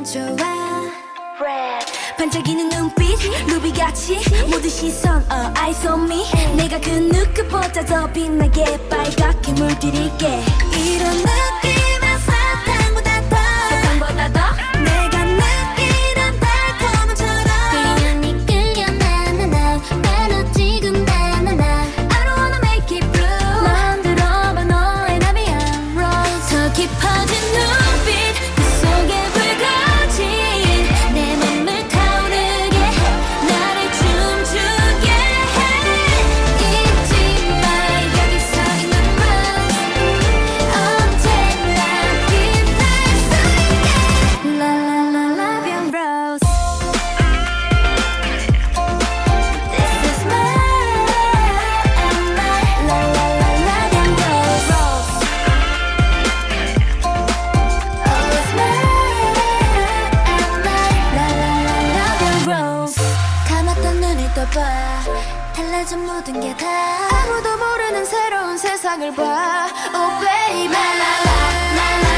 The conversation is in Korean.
좋아 반짝이는 눈빛 루비같이 모든 시선 eyes on me 내가 그 누구보다 더 빛나게 빨갛게 물들일게 이런 느낌은 사탕보다 더 내가 느끼는 달콤함처럼 끌려 나나나 바로 지금 나나나 I don't wanna make it blue 넌 들어봐 너의 나비한 rose 더 깊어진 눈빛 그 속에 불거진 내 맘을 타오르게 나를 춤추게 해 잊지마 여기서 있는 rose 언제나 기댈 수 있게 La la la love you rose This is my La la la love you rose Oh it's my La la la love you rose 감았던 눈을 떠봐 달라진 모든 게 다 아무도 모르는 새로운 세상을 봐 Oh baby La la la la la